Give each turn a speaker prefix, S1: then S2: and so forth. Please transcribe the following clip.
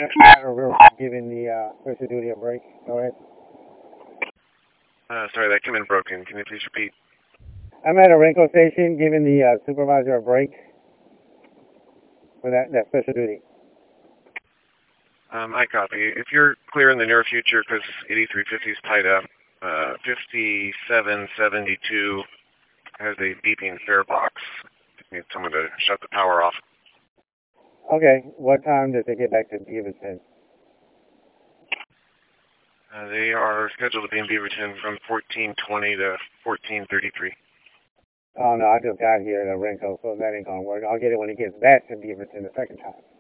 S1: Giving the special duty a break. Go ahead.
S2: Sorry, that came in broken. Can you please repeat?
S1: I'm at a Renko station giving the supervisor a break for that special duty.
S2: I copy. If you're clear in the near future, because 8350 is tied up, 5772 has a beeping fare box. Need someone to shut the power off.
S1: Okay. What time does it get back to Beaverton?
S2: They are scheduled to be in Beaverton from 1420 to 1433.
S1: Oh, no, I just got here at Renko, so that ain't going to work. I'll get it when it gets back to Beaverton the second time.